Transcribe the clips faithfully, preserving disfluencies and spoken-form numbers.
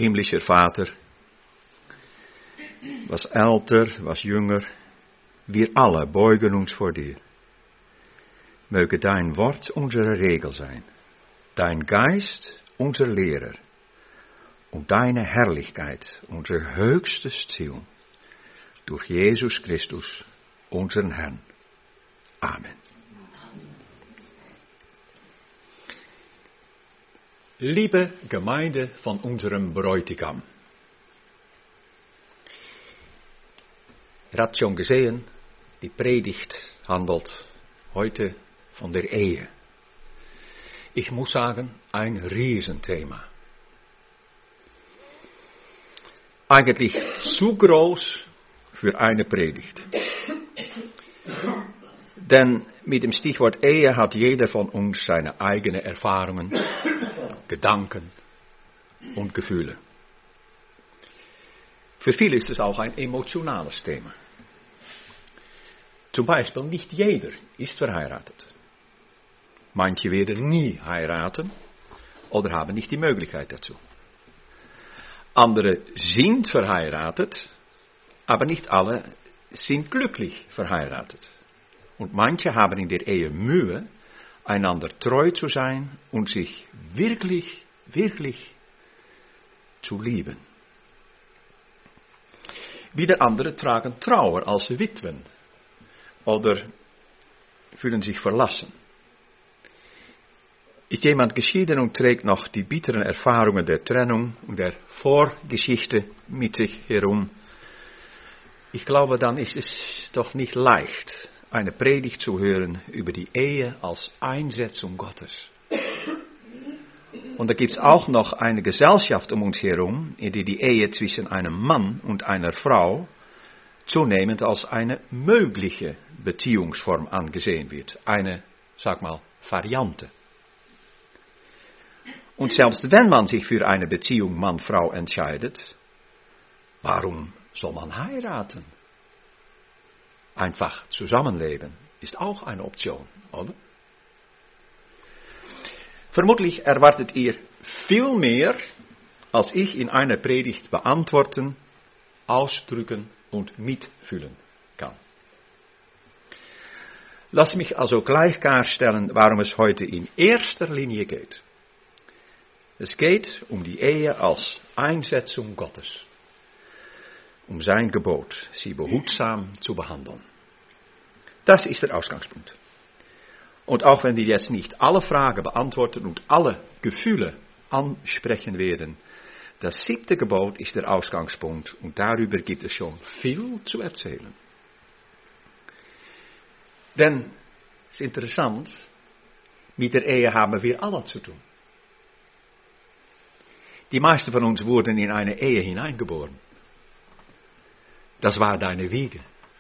himmlischer Vater, was älter, was jünger, wir alle beugen uns vor dir. Möge dein Wort unsere Regel sein, dein Geist unser Lehrer und deine Herrlichkeit unser höchstes Ziel. Durch Jesus Christus, unseren Herrn. Amen. Liebe Gemeinde von unserem Bräutigam. Ihr habt schon gesehen, die Predigt handelt heute von der Ehe. Ich muss sagen, ein Riesenthema. Eigentlich zu groß für eine Predigt. Denn mit dem Stichwort Ehe hat jeder von uns seine eigenen Erfahrungen, Gedanken und Gefühle. Für viele ist es auch ein emotionales Thema. Zum Beispiel, nicht jeder ist verheiratet. Manche werden nie heiraten oder haben nicht die Möglichkeit dazu. Andere sind verheiratet, aber nicht alle sind glücklich verheiratet. Und manche haben in der Ehe Mühe, einander treu zu sein und sich wirklich, wirklich zu lieben. Wieder andere tragen Trauer als Witwen oder fühlen sich verlassen. Ist jemand geschieden und trägt noch die bitteren Erfahrungen der Trennung und der Vorgeschichte mit sich herum? Ich glaube, dann ist es doch nicht leicht, eine Predigt zu hören über die Ehe als Einsetzung Gottes. Und da gibt es auch noch eine Gesellschaft um uns herum, in der die Ehe zwischen einem Mann und einer Frau zunehmend als eine mögliche Beziehungsform angesehen wird. Eine, sag mal, Variante. Und selbst wenn man sich für eine Beziehung Mann-Frau entscheidet, warum soll man heiraten? Einfach zusammenleben ist auch eine Option, oder? Vermutlich erwartet ihr viel mehr, als ich in einer Predigt beantworten, ausdrücken und mitfühlen kann. Lass mich also gleich klarstellen, warum es heute in erster Linie geht. Es geht um die Ehe als Einsetzung Gottes. Um sein Gebot, sie behutsam zu behandeln. Das ist der Ausgangspunkt. Und auch wenn wir jetzt nicht alle Fragen beantworten und alle Gefühle ansprechen werden, das siebte Gebot ist der Ausgangspunkt und darüber gibt es schon viel zu erzählen. Denn, es ist interessant, mit der Ehe haben wir alle zu tun. Die meisten von uns wurden in eine Ehe hineingeboren. Das war deine Wiege.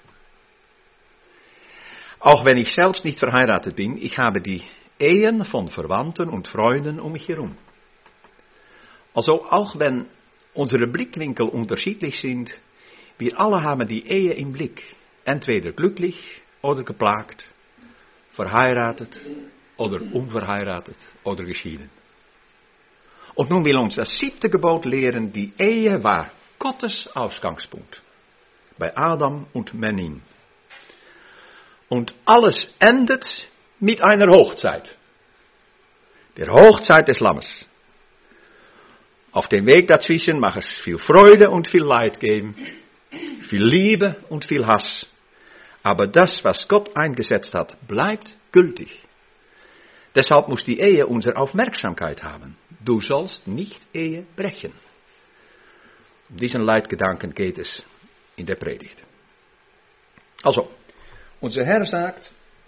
Auch wenn ich selbst nicht verheiratet bin, ich habe die Ehen von Verwandten und Freunden um mich herum. Also auch wenn unsere Blickwinkel unterschiedlich sind, wir alle haben die Ehe im Blick. Entweder glücklich oder geplagt, verheiratet oder unverheiratet oder geschieden. Und nun will uns das siebte Gebot lehren, die Ehe war Gottes Ausgangspunkt. Bei Adam und Menin. Und alles endet mit einer Hochzeit. Der Hochzeit des Lammes. Auf dem Weg dazwischen mag es viel Freude und viel Leid geben. Viel Liebe und viel Hass. Aber das, was Gott eingesetzt hat, bleibt gültig. Deshalb muss die Ehe unsere Aufmerksamkeit haben. Du sollst nicht Ehe brechen. Um diesen Leitgedanken geht es in der Predigt. Also, unser Herr sagt,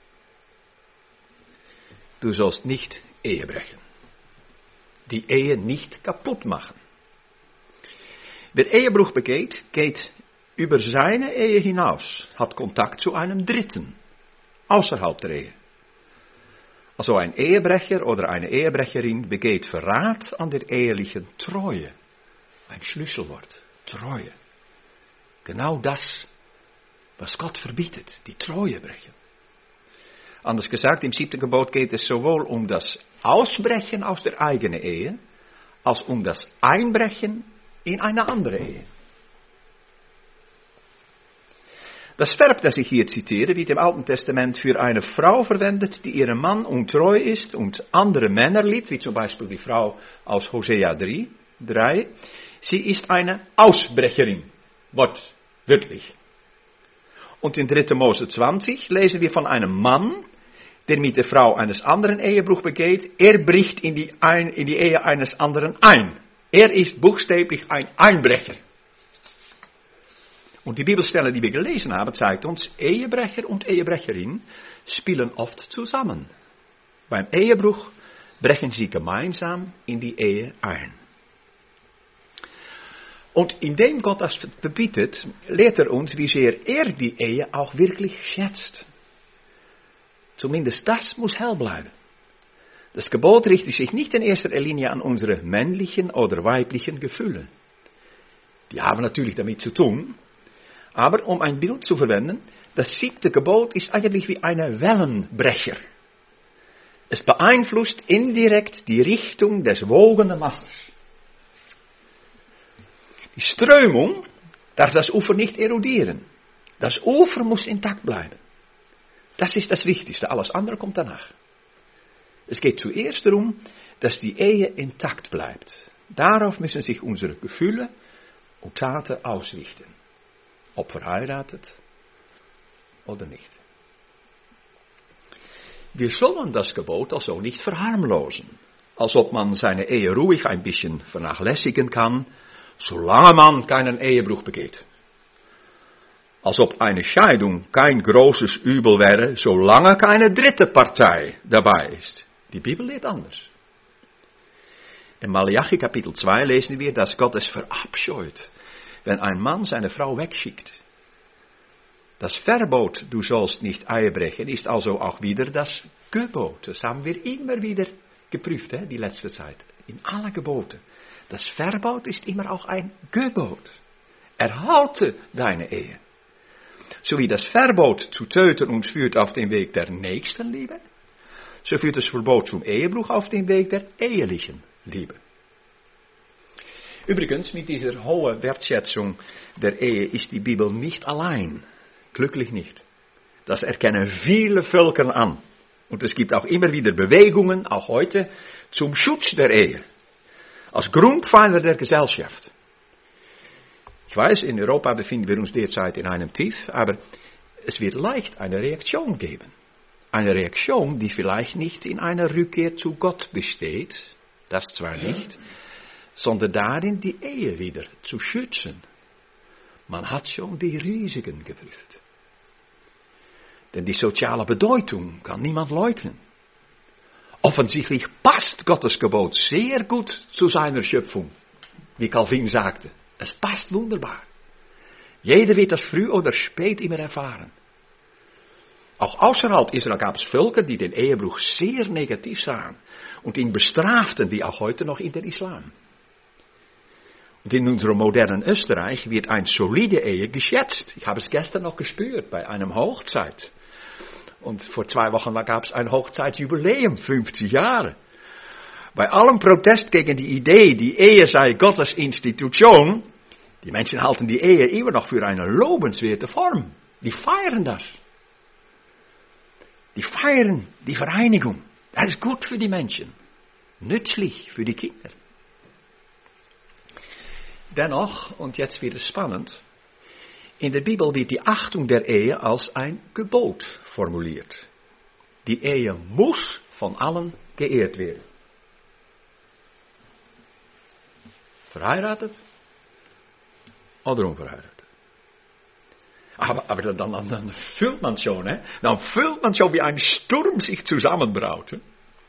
du sollst nicht Ehe brechen. Die Ehe nicht kaputt machen. Wer Ehebruch begeht, geht über seine Ehe hinaus, hat Kontakt zu einem Dritten, außerhalb der Ehe. Also ein Ehebrecher oder eine Ehebrecherin begeht Verrat an der ehelichen Treue. Ein Schlüsselwort, Treue. Genau das, was Gott verbietet, die Treue brechen. Anders gesagt, im siebten Gebot geht es sowohl um das Ausbrechen aus der eigenen Ehe, als um das Einbrechen in eine andere Ehe. Das Verb, das ich hier zitiere, wird im Alten Testament für eine Frau verwendet, die ihrem Mann untreu ist und andere Männer liebt, wie zum Beispiel die Frau aus Hosea drei. Sie ist eine Ausbrecherin, wortwörtlich. Und in dritter Mose zwanzig lesen wir von einem Mann, der mit der Frau eines anderen Ehebruch begeht. Er bricht in die, ein, in die Ehe eines anderen ein. Er ist buchstäblich ein Einbrecher. Und die Bibelstelle, die wir gelesen haben, zeigt uns, Ehebrecher und Ehebrecherin spielen oft zusammen. Beim Ehebruch brechen sie gemeinsam in die Ehe ein. Und indem Gott das verbietet, lehrt er uns, wie sehr er die Ehe auch wirklich schätzt. Zumindest das muss hell bleiben. Das Gebot richtet sich nicht in erster Linie an unsere männlichen oder weiblichen Gefühle. Die haben natürlich damit zu tun. Aber um ein Bild zu verwenden, das siebte Gebot ist eigentlich wie ein Wellenbrecher. Es beeinflusst indirekt die Richtung des wogenden Wassers. Die Strömung darf das Ufer nicht erodieren. Das Ufer muss intakt bleiben. Das ist das Wichtigste, alles andere kommt danach. Es geht zuerst darum, dass die Ehe intakt bleibt. Darauf müssen sich unsere Gefühle und Taten ausrichten. Ob verheiratet oder nicht. Wir sollen das Gebot also nicht verharmlosen, als ob man seine Ehe ruhig ein bisschen vernachlässigen kann, solange man keinen Ehebruch begeht. Als ob eine Scheidung kein großes Übel wäre, solange keine dritte Partei dabei ist. Die Bibel lehrt anders. In Malachi Kapitel zwei lesen wir, dass Gott es verabscheut, wenn ein Mann seine Frau wegschickt. Das Verbot, du sollst nicht Ehe brechen, ist also auch wieder das Gebot. Das haben wir immer wieder geprüft, hè, die letzte Zeit. In alle Geboten. Das Verbot ist immer auch ein Gebot. Erhalte deine Ehe. So wie das Verbot zu töten uns führt auf den Weg der Nächstenliebe, so führt das Verbot zum Ehebruch auf den Weg der ehelichen Liebe. Übrigens, mit dieser hohen Wertschätzung der Ehe ist die Bibel nicht allein. Glücklich nicht. Das erkennen viele Völker an. Und es gibt auch immer wieder Bewegungen, auch heute, zum Schutz der Ehe. Als Grundpfeiler der Gesellschaft. Ich weiß, in Europa befinden wir uns derzeit in einem Tief, aber es wird leicht eine Reaktion geben. Eine Reaktion, die vielleicht nicht in einer Rückkehr zu Gott besteht, das zwar nicht, sondern darin, die Ehe wieder zu schützen. Man hat schon die Risiken geprüft. Denn die soziale Bedeutung kann niemand leugnen. Offensichtlich passt Gottes Gebot sehr gut zu seiner Schöpfung, wie Calvin sagte. Es passt wunderbar. Jeder wird das früh oder spät immer erfahren. Auch außerhalb Israel gab es Völker, die den Ehebruch sehr negativ sahen und ihn bestraften, wie auch heute noch in der Islam. Und in unserem modernen Österreich wird eine solide Ehe geschätzt. Ich habe es gestern noch gespürt bei einem Hochzeit. Und vor zwei Wochen gab es ein Hochzeitsjubiläum, fünfzig Jahre. Bei allem Protest gegen die Idee, die Ehe sei Gottes Institution, die Menschen halten die Ehe immer noch für eine lobenswerte Form. Die feiern das. Die feiern die Vereinigung. Das ist gut für die Menschen. Nützlich für die Kinder. Dennoch, und jetzt wird es spannend, in der Bibel wird die Achtung der Ehe als ein Gebot formuliert. Die Ehe muss von allen geehrt werden. Verheiratet oder unverheiratet. Aber, aber dann, dann, dann fühlt man schon, hè? Dann fühlt man schon, wie ein Sturm sich zusammenbraut. Hè?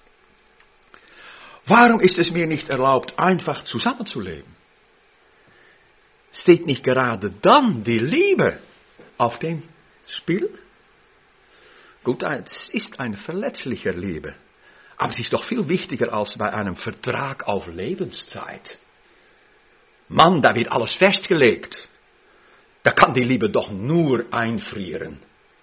Warum ist es mir nicht erlaubt, einfach zusammenzuleben? Steht nicht gerade dann die Liebe auf dem Spiel? Gut, es ist eine verletzliche Liebe. Aber es ist doch viel wichtiger als bei einem Vertrag auf Lebenszeit. Mann, da wird alles festgelegt. Da kann die Liebe doch nur einfrieren.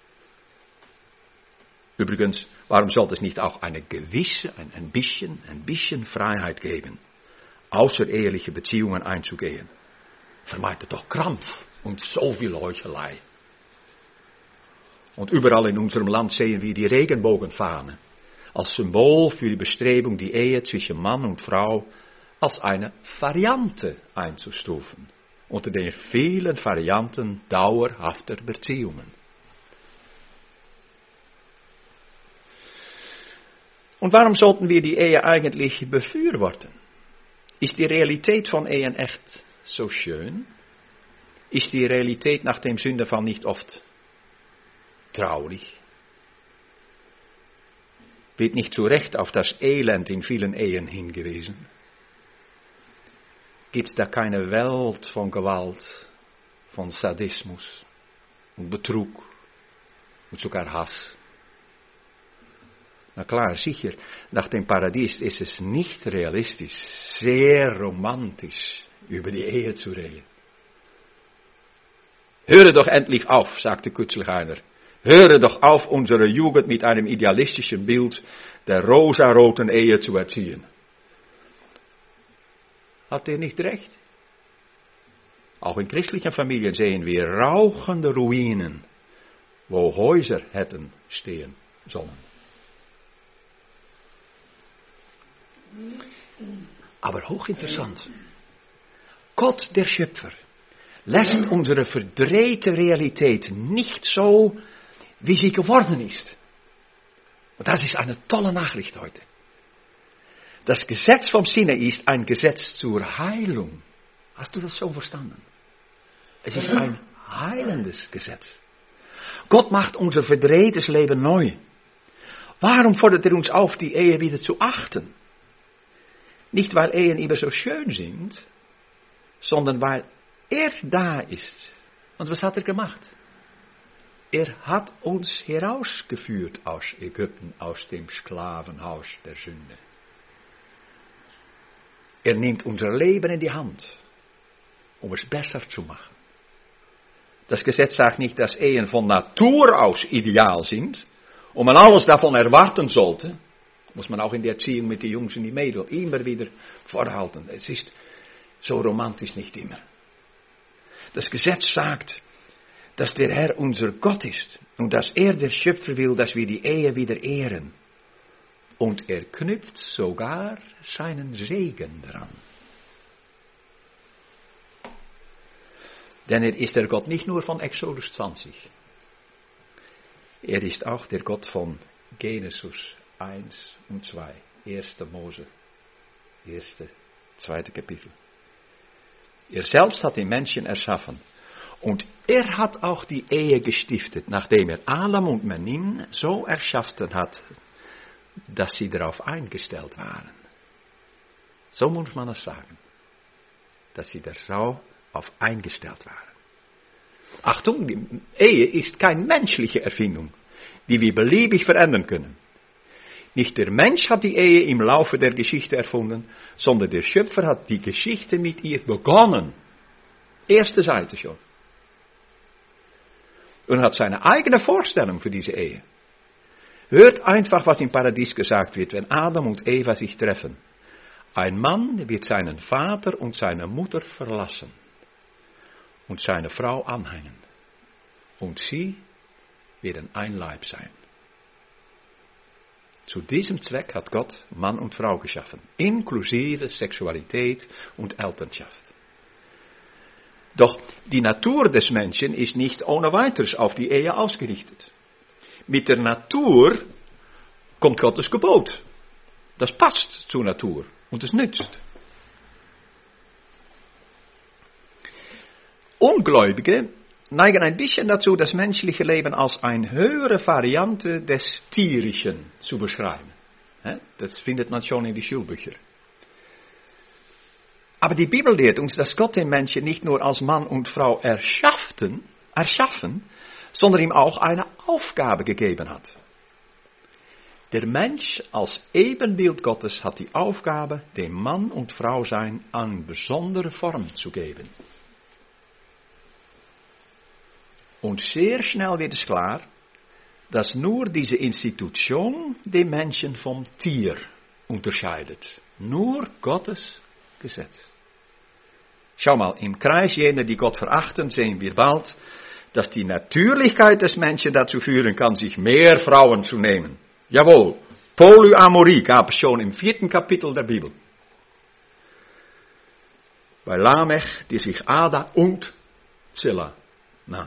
Übrigens, warum sollte es nicht auch eine gewisse, ein bisschen, ein bisschen Freiheit geben, außereheliche Beziehungen einzugehen? vermeidet doch Krampf und so viel Heuchelei. Und überall in unserem Land sehen wir die Regenbogenfahne als Symbol für die Bestrebung, die Ehe zwischen Mann und Frau als eine Variante einzustufen, unter den vielen Varianten dauerhafter Beziehungen. Und warum sollten wir die Ehe eigentlich befürworten? Ist die Realität von Ehen echt so schön? Ist die Realität nach dem Sündenfall nicht oft traurig? Wird nicht zu Recht auf das Elend in vielen Ehen hingewiesen? Gibt es da keine Welt von Gewalt, von Sadismus und Betrug und sogar Hass? Na klar, sicher, nach dem Paradies ist es nicht realistisch, sehr romantisch über die Ehe zu reden. Höre doch endlich auf, sagte kürzlich einer. Höre doch auf, unsere Jugend mit einem idealistischen Bild der rosaroten Ehe zu erziehen. Hat er nicht recht? Auch in christlichen Familien sehen wir rauchende Ruinen, wo Häuser hätten stehen sollen. Aber hochinteressant. Gott, der Schöpfer, lässt unsere verdrehte Realität nicht so, wie sie geworden ist. Und das ist eine tolle Nachricht heute. Das Gesetz vom Sinne ist ein Gesetz zur Heilung. Hast du das so verstanden? Es ist ein heilendes Gesetz. Gott macht unser verdrehtes Leben neu. Warum fordert er uns auf, die Ehe wieder zu achten? Nicht, weil Ehen immer so schön sind, sondern weil er da ist. Und was hat er gemacht? Er hat uns herausgeführt aus Ägypten, aus dem Sklavenhaus der Sünde. Er nimmt unser Leben in die Hand, um es besser zu machen. Das Gesetz sagt nicht, dass Ehen von Natur aus ideal sind und man alles davon erwarten sollte. Muss man auch in der Erziehung mit den Jungs und den Mädels immer wieder vorhalten. Es ist so romantisch nicht immer. Das Gesetz sagt, dass der Herr unser Gott ist und dass er der Schöpfer will, dass wir die Ehe wieder ehren. Und er knüpft sogar seinen Segen daran. Denn er ist der Gott nicht nur von Exodus zwanzig. Er ist auch der Gott von Genesis eins und zwei. erster Mose. Erste, zweite Kapitel. Er selbst hat den Menschen erschaffen. Und er hat auch die Ehe gestiftet, nachdem er Adam und Menin so erschaffen hat, dass sie darauf eingestellt waren. So muss man es sagen. Dass sie darauf eingestellt waren. Achtung, die Ehe ist keine menschliche Erfindung, die wir beliebig verändern können. Nicht der Mensch hat die Ehe im Laufe der Geschichte erfunden, sondern der Schöpfer hat die Geschichte mit ihr begonnen. Erste Seite schon. Und hat seine eigene Vorstellung für diese Ehe. Hört einfach, was im Paradies gesagt wird, wenn Adam und Eva sich treffen. Ein Mann wird seinen Vater und seine Mutter verlassen und seine Frau anhängen. Und sie werden ein Leib sein. Zu diesem Zweck hat Gott Mann und Frau geschaffen, inklusive Sexualität und Elternschaft. Doch die Natur des Menschen ist nicht ohne weiteres auf die Ehe ausgerichtet. Mit der Natur kommt Gottes Gebot. Das passt zur Natur und es nützt. Ungläubige neigen ein bisschen dazu, das menschliche Leben als eine höhere Variante des Tierischen zu beschreiben. Das findet man schon in die Schulbücher. Aber die Bibel lehrt uns, dass Gott den Menschen nicht nur als Mann und Frau erschaffen, erschaffen, sondern ihm auch eine Aufgabe gegeben hat. Der Mensch als Ebenbild Gottes hat die Aufgabe, dem Mann und Frau sein eine besondere Form zu geben. Und sehr schnell wird es klar, dass nur diese Institution den Menschen vom Tier unterscheidet. Nur Gottes Gesetz. Schau mal, im Kreis jener, die Gott verachten, sehen wir bald, dass die Natürlichkeit des Menschen dazu führen kann, sich mehr Frauen zu nehmen. Jawohl, Polyamorie gab es schon im vierten Kapitel der Bibel. Bei Lamech, die sich Ada und Zilla nahm.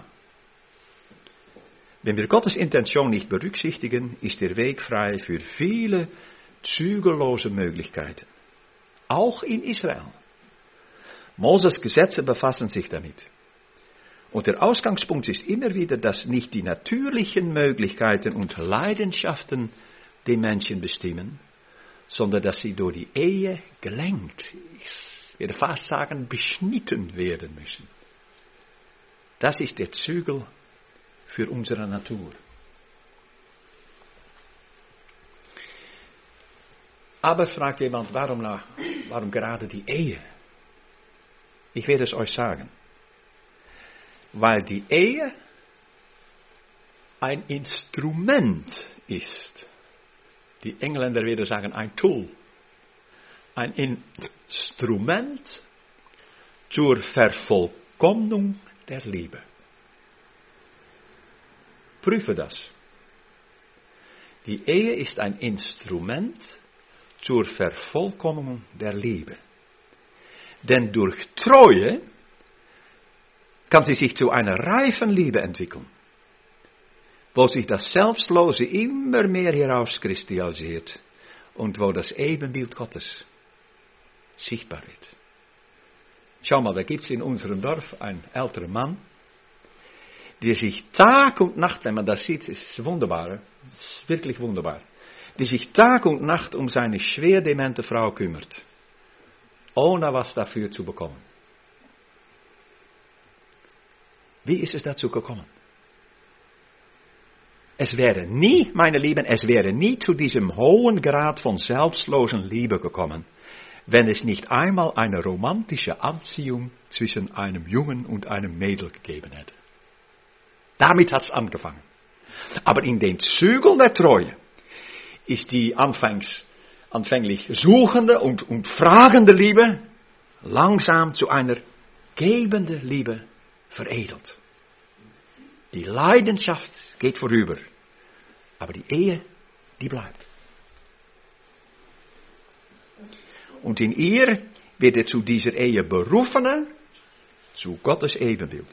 Wenn wir Gottes Intention nicht berücksichtigen, ist der Weg frei für viele zügellose Möglichkeiten. Auch in Israel. Moses Gesetze befassen sich damit. Und der Ausgangspunkt ist immer wieder, dass nicht die natürlichen Möglichkeiten und Leidenschaften den Menschen bestimmen, sondern dass sie durch die Ehe gelenkt, ich würde fast sagen, beschnitten werden müssen. Das ist der Zügel für unsere Natur. Aber fragt jemand, warum, warum gerade die Ehe? Ich werde es euch sagen. Weil die Ehe ein Instrument ist. Die Engländer würden sagen, ein Tool. Ein Instrument zur Vervollkommnung der Liebe. Prüfe das. Die Ehe ist ein Instrument zur Vervollkommnung der Liebe. Denn durch Treue kann sie sich zu einer reifen Liebe entwickeln, wo sich das Selbstlose immer mehr herauskristallisiert und wo das Ebenbild Gottes sichtbar wird. Schau mal, da gibt es in unserem Dorf einen älteren Mann, der sich Tag und Nacht, wenn man das sieht, ist es wunderbar, ist wirklich wunderbar, der sich Tag und Nacht um seine schwer demente Frau kümmert, ohne was dafür zu bekommen. Wie ist es dazu gekommen? Es wäre nie, meine Lieben, es wäre nie zu diesem hohen Grad von selbstlosen Liebe gekommen, wenn es nicht einmal eine romantische Anziehung zwischen einem Jungen und einem Mädel gegeben hätte. Damit hat es angefangen. Aber in den Zügeln der Treue ist die anfangs, anfänglich suchende und, und fragende Liebe langsam zu einer gebenden Liebe veredelt. Die Leidenschaft geht vorüber, aber die Ehe, die bleibt. Und in ihr wird er zu dieser Ehe berufene, zu Gottes Ebenbild.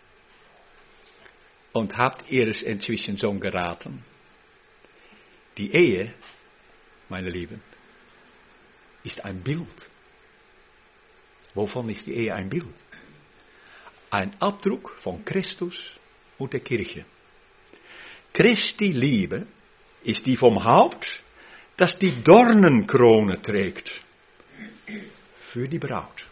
Und habt ihr es inzwischen so geraten? Die Ehe, meine Lieben, ist ein Bild. Wovon ist die Ehe ein Bild? Ein Abdruck von Christus und der Kirche. Christi Liebe ist die vom Haupt, das die Dornenkrone trägt. Für die Braut.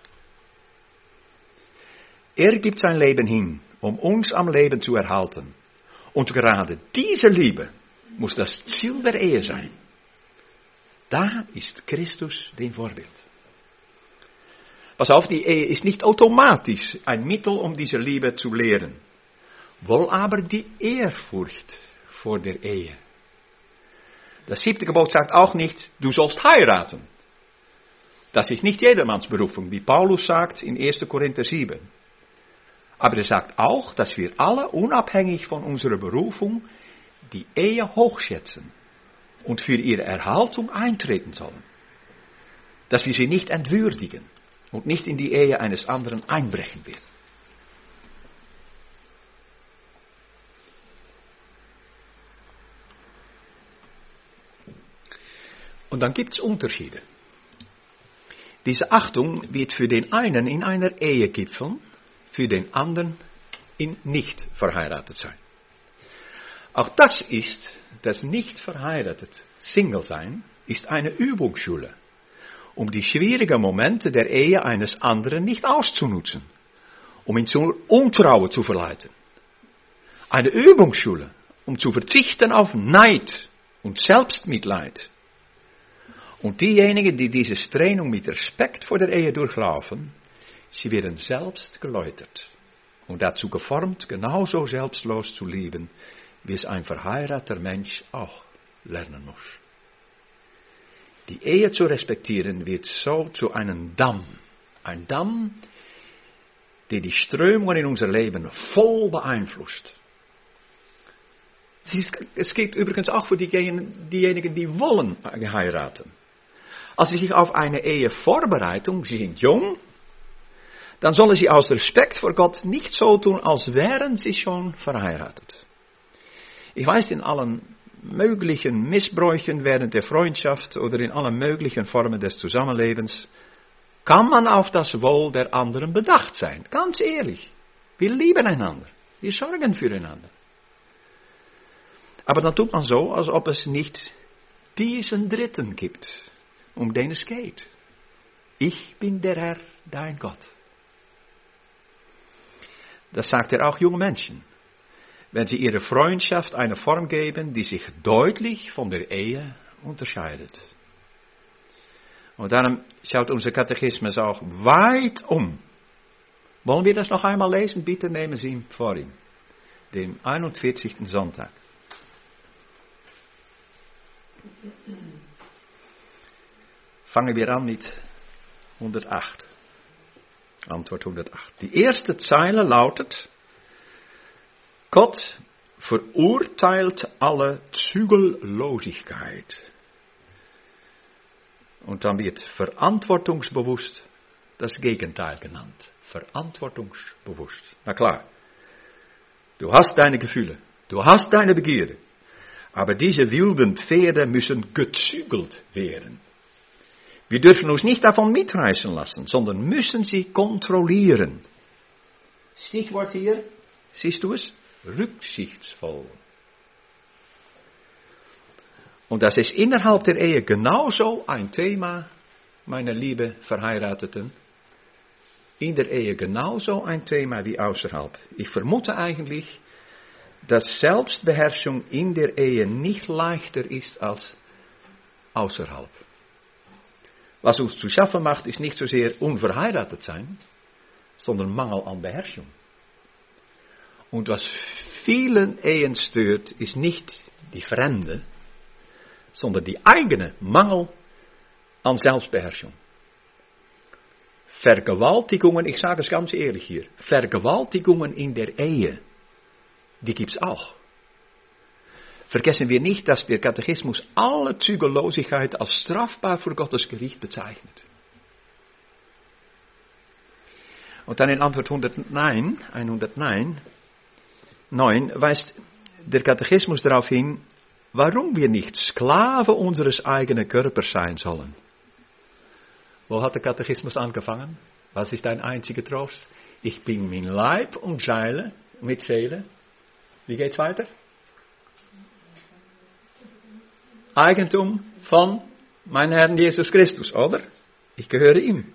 Er gibt sein Leben hin, um uns am Leben zu erhalten. Und gerade diese Liebe muss das Ziel der Ehe sein. Da ist Christus den Vorbild. Pass auf, die Ehe ist nicht automatisch ein Mittel, um diese Liebe zu lehren. Wohl aber die Ehrfurcht vor der Ehe. Das siebte Gebot sagt auch nicht, du sollst heiraten. Das ist nicht jedermanns Berufung, wie Paulus sagt in erster Korinther sieben. Aber er sagt auch, dass wir alle, unabhängig von unserer Berufung, die Ehe hochschätzen und für ihre Erhaltung eintreten sollen. Dass wir sie nicht entwürdigen und nicht in die Ehe eines anderen einbrechen werden. Und dann gibt es Unterschiede. Diese Achtung wird für den einen in einer Ehe gipfeln, für den anderen in nicht verheiratet sein. Auch das ist, das nicht verheiratet Single sein, ist eine Übungsschule, um die schwierigen Momente der Ehe eines anderen nicht auszunutzen, um ihn zur Untreue zu verleiten. Eine Übungsschule, um zu verzichten auf Neid und Selbstmitleid. Und diejenigen, die diese Training mit Respekt vor der Ehe durchlaufen, sie werden selbst geläutert und dazu geformt, genauso selbstlos zu lieben, wie es ein verheirateter Mensch auch lernen muss. Die Ehe zu respektieren wird so zu einem Damm. Ein Damm, die die Strömungen in unser Leben voll beeinflusst. Es gilt übrigens auch für diejenigen, diejenigen, die wollen heiraten. Als sie sich auf eine Ehe vorbereiten, sie sind jung, dann sollen sie aus Respekt vor Gott nicht so tun, als wären sie schon verheiratet. Ich weiß, in allen möglichen Missbräuchen während der Freundschaft oder in allen möglichen Formen des Zusammenlebens kann man auf das Wohl der anderen bedacht sein. Ganz ehrlich. Wir lieben einander. Wir sorgen füreinander. Aber dann tut man so, als ob es nicht diesen Dritten gibt, um den es geht. Ich bin der Herr, dein Gott. Das sagt er auch jungen Menschen, wenn sie ihrer Freundschaft eine Form geben, die sich deutlich von der Ehe unterscheidet. Und darum schaut unser Katechismus auch weit um. Wollen wir das noch einmal lesen? Bitte nehmen Sie ihn vor ihm. Den einundvierzigsten Sonntag. Fangen wir an mit hundertacht. Antwort hundertacht. Die erste Zeile lautet: Gott verurteilt alle Zügellosigkeit. Und dann wird verantwortungsbewusst das Gegenteil genannt. Verantwortungsbewusst. Na klar, du hast deine Gefühle, du hast deine Begierde, aber diese wilden Pferde müssen gezügelt werden. Wir dürfen uns nicht davon mitreißen lassen, sondern müssen sie kontrollieren. Stichwort hier, siehst du es? Rücksichtsvoll. Und das ist innerhalb der Ehe genauso ein Thema, meine liebe Verheirateten. In der Ehe genauso ein Thema wie außerhalb. Ich vermute eigentlich, dass Selbstbeherrschung in der Ehe nicht leichter ist als außerhalb. Was uns zu schaffen macht, ist nicht so sehr unverheiratet sein, sondern Mangel an Beherrschung. Und was vielen Ehen stört, ist nicht die Fremde, sondern die eigene Mangel an Selbstbeherrschung. Vergewaltigungen, ich sage es ganz ehrlich hier, Vergewaltigungen in der Ehe, die gibt es auch. Vergessen wir nicht, dass der Katechismus alle Zügellosigkeit als strafbar vor Gottes Gericht bezeichnet. Und dann in Antwort hundertneun, hundertneun neun, weist der Katechismus darauf hin, warum wir nicht Sklave unseres eigenen Körpers sein sollen. Wo hat der Katechismus angefangen? Was ist dein einziger Trost? Ich bin mein Leib und Seele, mit Seele. Wie geht's weiter? Eigentum von meinem Herrn Jesus Christus, oder? Ich gehöre ihm.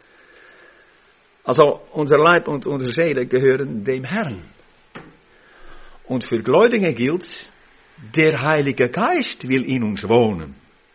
Also unser Leib und unsere Seele gehören dem Herrn. Und für Gläubige gilt, der Heilige Geist will in uns wohnen.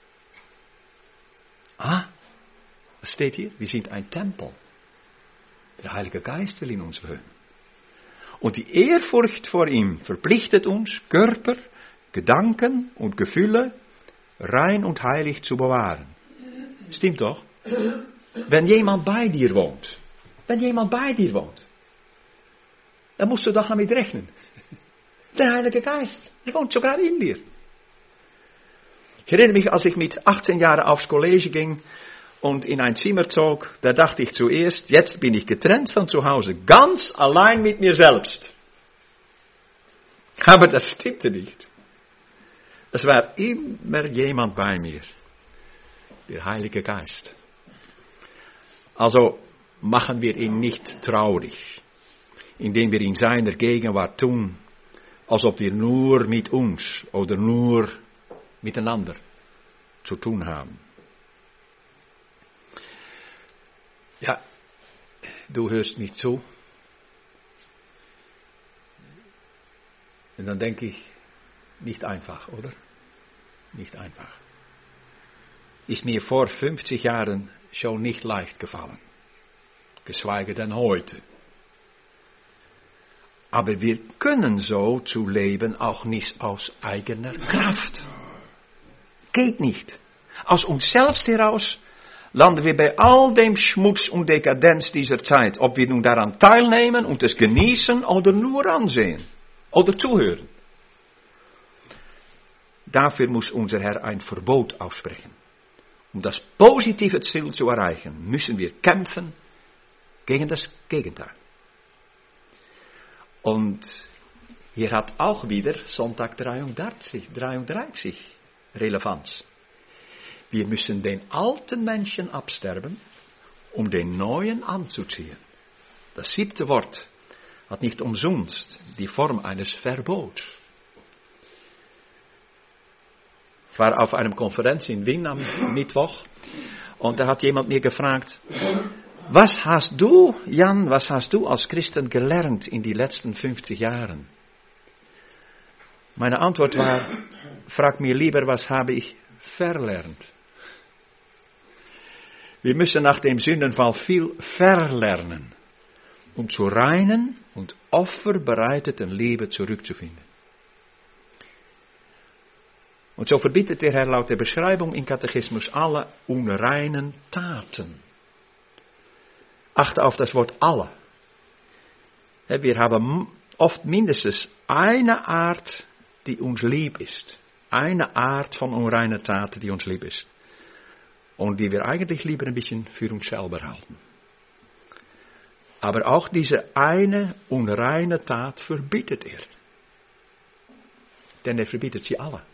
Ah, was steht hier? Wir sind ein Tempel. Der Heilige Geist will in uns wohnen. Und die Ehrfurcht vor ihm verpflichtet uns, Körper, Gedanken und Gefühle rein und heilig zu bewahren. Stimmt doch? Wenn jemand bei dir wohnt, wenn jemand bei dir wohnt, dann musst du doch damit rechnen. Der Heilige Geist, der wohnt sogar in dir. Ich erinnere mich, als ich mit achtzehn Jahren aufs College ging und in ein Zimmer zog, da dachte ich zuerst, jetzt bin ich getrennt von zu Hause, ganz allein mit mir selbst. Aber das stimmte nicht. Es war immer jemand bei mir, der Heilige Geist. Also machen wir ihn nicht traurig, indem wir in seiner Gegenwart tun, als ob wir nur mit uns oder nur miteinander zu tun haben. Ja, du hörst nicht zu. Und dann denke ich, nicht einfach, oder? Nicht einfach. Ist mir vor fünfzig Jahren schon nicht leicht gefallen. Geschweige denn heute. Aber wir können so zu leben auch nicht aus eigener Kraft. Geht nicht. Aus uns selbst heraus landen wir bei all dem Schmutz und Dekadenz dieser Zeit, ob wir nun daran teilnehmen und es genießen oder nur ansehen oder zuhören. Dafür muss unser Herr ein Verbot aussprechen. Um das positive Ziel zu erreichen, müssen wir kämpfen gegen das Gegenteil. Und hier hat auch wieder Sonntag dreiunddreißig, dreiunddreißig Relevanz. Wir müssen den alten Menschen absterben, um den neuen anzuziehen. Das siebte Wort hat nicht umsonst die Form eines Verbots. Ich war auf einer Konferenz in Wien am Mittwoch und da hat jemand mir gefragt, was hast du, Jan, was hast du als Christen gelernt in die letzten fünfzig Jahren? Meine Antwort war, frag mir lieber, was habe ich verlernt? Wir müssen nach dem Sündenfall viel verlernen, um zu reinen und opferbereiteten Leben zurückzufinden. Und so verbietet der Herr laut der Beschreibung im Katechismus alle unreinen Taten. Achte auf das Wort alle. Wir haben oft mindestens eine Art, die uns lieb ist. Eine Art von unreinen Taten, die uns lieb ist. Und die wir eigentlich lieber ein bisschen für uns selber halten. Aber auch diese eine unreine Tat verbietet er. Denn er verbietet sie alle.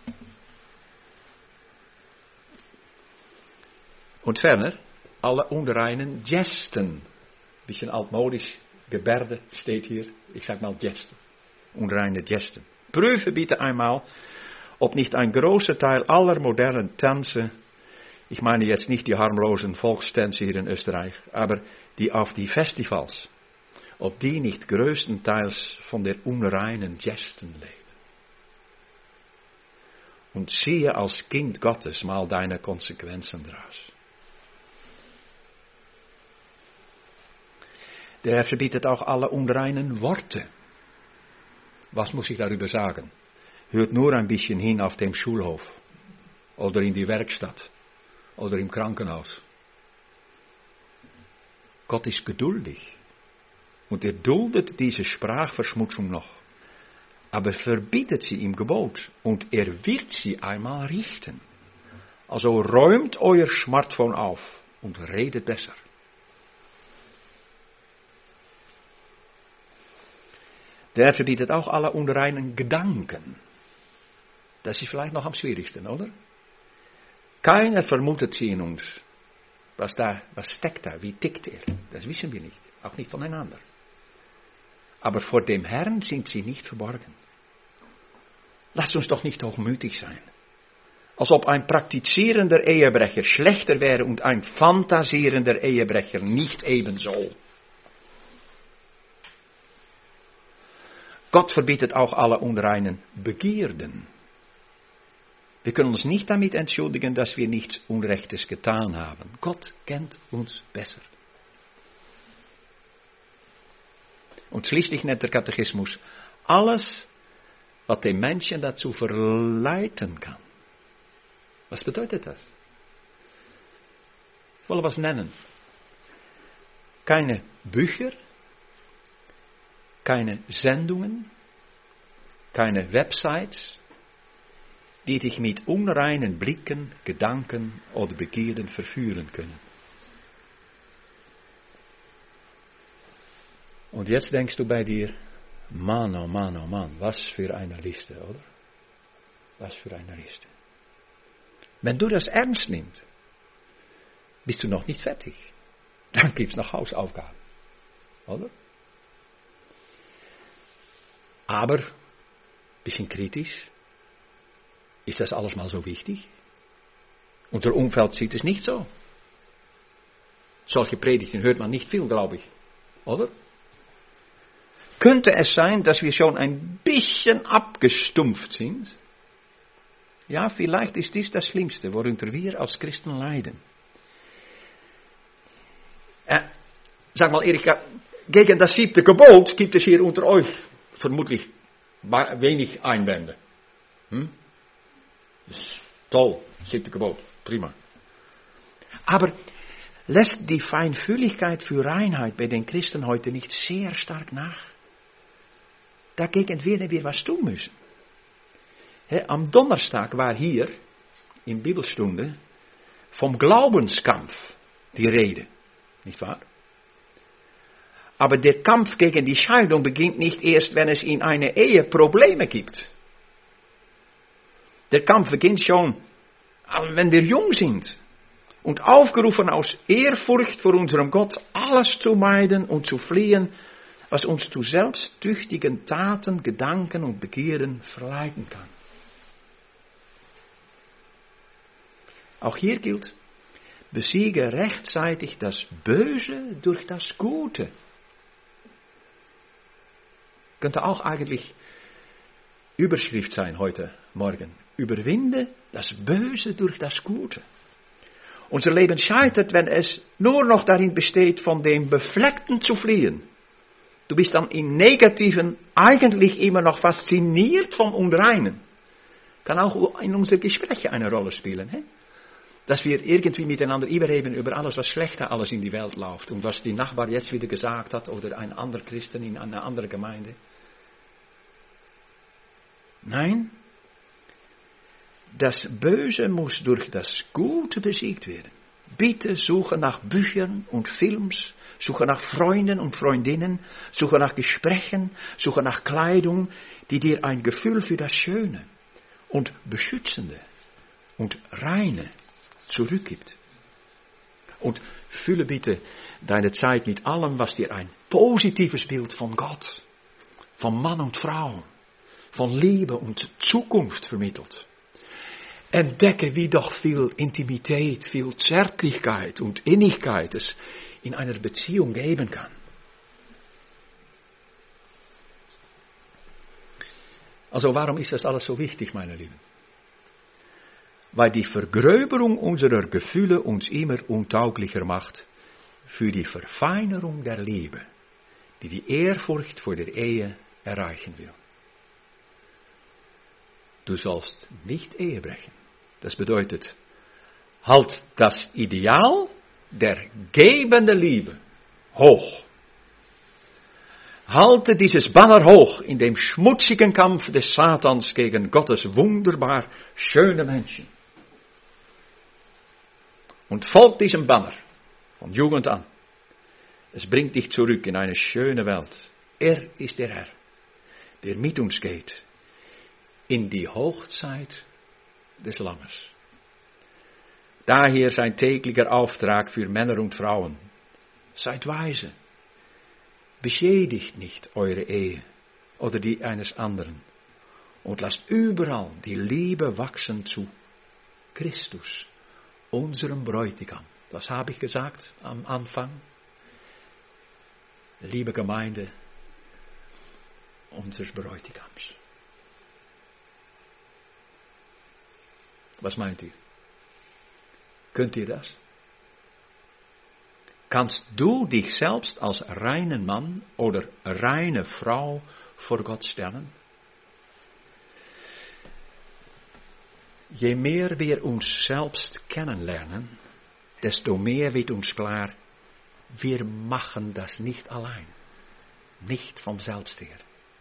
Und ferner, alle unreinen Gesten. Bisschen altmodisch, Gebärde steht hier. Ich sag mal Gesten. Unreine Gesten. Prüfe bitte einmal, ob nicht ein großer Teil aller modernen Tänze, ich meine jetzt nicht die harmlosen Volkstänze hier in Österreich, aber die auf die Festivals, ob die nicht größtenteils von der unreinen Gesten leben. Und ziehe als Kind Gottes mal deine Konsequenzen daraus. Der Herr verbietet auch alle unreinen Worte. Was muss ich darüber sagen? Hört nur ein bisschen hin auf dem Schulhof oder in die Werkstatt oder im Krankenhaus. Gott ist geduldig und er duldet diese Sprachverschmutzung noch, aber verbietet sie im Gebot und er wird sie einmal richten. Also räumt euer Smartphone auf und redet besser. Der verbietet auch alle unreinen Gedanken. Das ist vielleicht noch am schwierigsten, oder? Keiner vermutet sie in uns. Was, da, was steckt da? Wie tickt er? Das wissen wir nicht. Auch nicht voneinander. Aber vor dem Herrn sind sie nicht verborgen. Lasst uns doch nicht hochmütig sein. Als ob ein praktizierender Ehebrecher schlechter wäre und ein fantasierender Ehebrecher nicht ebenso. Gott verbietet auch alle unreinen Begierden. Wir können uns nicht damit entschuldigen, dass wir nichts Unrechtes getan haben. Gott kennt uns besser. Und schließlich nennt der Katechismus alles, was den Menschen dazu verleiten kann. Was bedeutet das? Ich will was nennen. Keine Bücher, keine Sendungen, keine Websites, die dich mit unreinen Blicken, Gedanken oder Begierden verführen können. Und jetzt denkst du bei dir, Mann, oh Mann, oh Mann, was für eine Liste, oder? Was für eine Liste. Wenn du das ernst nimmst, bist du noch nicht fertig. Dann gibt es noch Hausaufgaben, oder? Aber, bisschen kritisch, ist das alles mal so wichtig? Unser Umfeld sieht es nicht so. Solche Predigten hört man nicht viel, glaube ich. Oder? Könnte es sein, dass wir schon ein bisschen abgestumpft sind? Ja, vielleicht ist dies das Schlimmste, worunter wir als Christen leiden. Äh, sag mal, Erika, gegen das siebte Gebot gibt es hier unter euch vermutlich wenig Einwände. Hm? Das ist toll, siebte Gebot, prima. Aber lässt die Feinfühligkeit für Reinheit bei den Christen heute nicht sehr stark nach? Dagegen werden wir was tun müssen. He, am Donnerstag war hier in Bibelstunde vom Glaubenskampf die Rede, nicht wahr? Aber der Kampf gegen die Scheidung beginnt nicht erst, wenn es in einer Ehe Probleme gibt. Der Kampf beginnt schon, wenn wir jung sind und aufgerufen aus Ehrfurcht vor unserem Gott, alles zu meiden und zu fliehen, was uns zu selbstsüchtigen Taten, Gedanken und Begehren verleiten kann. Auch hier gilt, besiege rechtzeitig das Böse durch das Gute. Könnte auch eigentlich Überschrift sein heute Morgen. Überwinde das Böse durch das Gute. Unser Leben scheitert, wenn es nur noch darin besteht, von dem Befleckten zu fliehen. Du bist dann im Negativen eigentlich immer noch fasziniert vom Unreinen. Kann auch in unseren Gesprächen eine Rolle spielen. He? Dass wir irgendwie miteinander überreden über alles, was schlechter alles in die Welt läuft. Und was die Nachbar jetzt wieder gesagt hat oder ein anderer Christen in einer anderen Gemeinde. Nein, das Böse muss durch das Gute besiegt werden. Bitte suche nach Büchern und Films, suche nach Freunden und Freundinnen, suche nach Gesprächen, suche nach Kleidung, die dir ein Gefühl für das Schöne und Beschützende und Reine zurückgibt. Und fülle bitte deine Zeit mit allem, was dir ein positives Bild von Gott, von Mann und Frau, von Liebe und Zukunft vermittelt. Entdecke, wie doch viel Intimität, viel Zärtlichkeit und Innigkeit es in einer Beziehung geben kann. Also warum ist das alles so wichtig, meine Lieben? Weil die Vergröberung unserer Gefühle uns immer untauglicher macht für die Verfeinerung der Liebe, die die Ehrfurcht vor der Ehe erreichen will. Du sollst nicht Ehe brechen. Das bedeutet, halt das Ideal der gebenden Liebe hoch. Halte dieses Banner hoch in dem schmutzigen Kampf des Satans gegen Gottes wunderbar schöne Menschen. Und folg diesem Banner von Jugend an. Es bringt dich zurück in eine schöne Welt. Er ist der Herr, der mit uns geht in die Hochzeit des Lammes. Daher sein täglicher Auftrag für Männer und Frauen. Seid weise. Beschädigt nicht eure Ehe oder die eines anderen. Und lasst überall die Liebe wachsen zu Christus, unserem Bräutigam. Das habe ich gesagt am Anfang. Liebe Gemeinde unseres Bräutigams. Was meint ihr? Könnt ihr das? Kannst du dich selbst als reinen Mann oder reine Frau vor Gott stellen? Je mehr wir uns selbst kennenlernen, desto mehr wird uns klar, wir machen das nicht allein. Nicht vom Selbst her.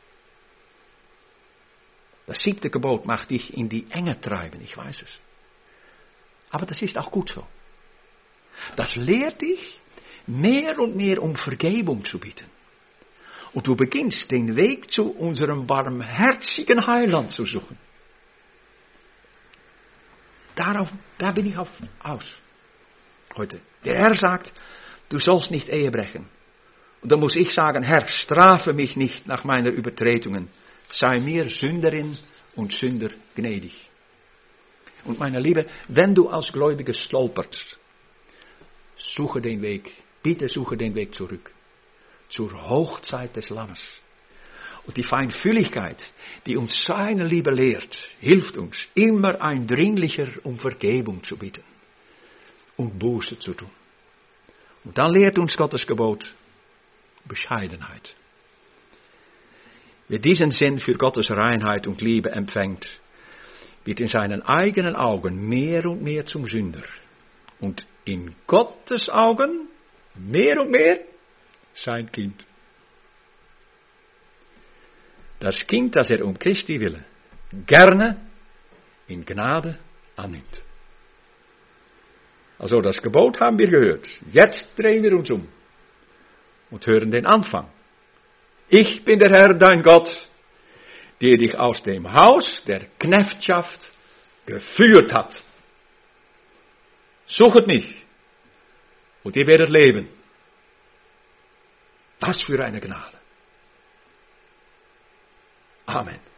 Das siebte Gebot macht dich in die Enge treiben, ich weiß es. Aber das ist auch gut so. Das lehrt dich, mehr und mehr um Vergebung zu bitten. Und du beginnst den Weg zu unserem barmherzigen Heiland zu suchen. Darauf, da bin ich auf, aus. Heute. Der Herr sagt, du sollst nicht Ehe brechen. Und dann muss ich sagen, Herr, strafe mich nicht nach meiner Übertretungen. Sei mir Sünderin und Sünder gnädig. Und meine Liebe, wenn du als Gläubiger stolperst, suche den Weg, bitte suche den Weg zurück. Zur Hochzeit des Lammes. Und die Feinfühligkeit, die uns seine Liebe lehrt, hilft uns immer eindringlicher um Vergebung zu bitten. Und Buße zu tun. Und dann lehrt uns Gottes Gebot Bescheidenheit. Wer diesen Sinn für Gottes Reinheit und Liebe empfängt, wird in seinen eigenen Augen mehr und mehr zum Sünder und in Gottes Augen mehr und mehr sein Kind. Das Kind, das er um Christi Wille gerne in Gnade annimmt. Also das Gebot haben wir gehört. Jetzt drehen wir uns um und hören den Anfang. Ich bin der Herr, dein Gott, der dich aus dem Haus der Knechtschaft geführt hat. Suchet mich und ihr werdet leben. Was für eine Gnade. Amen.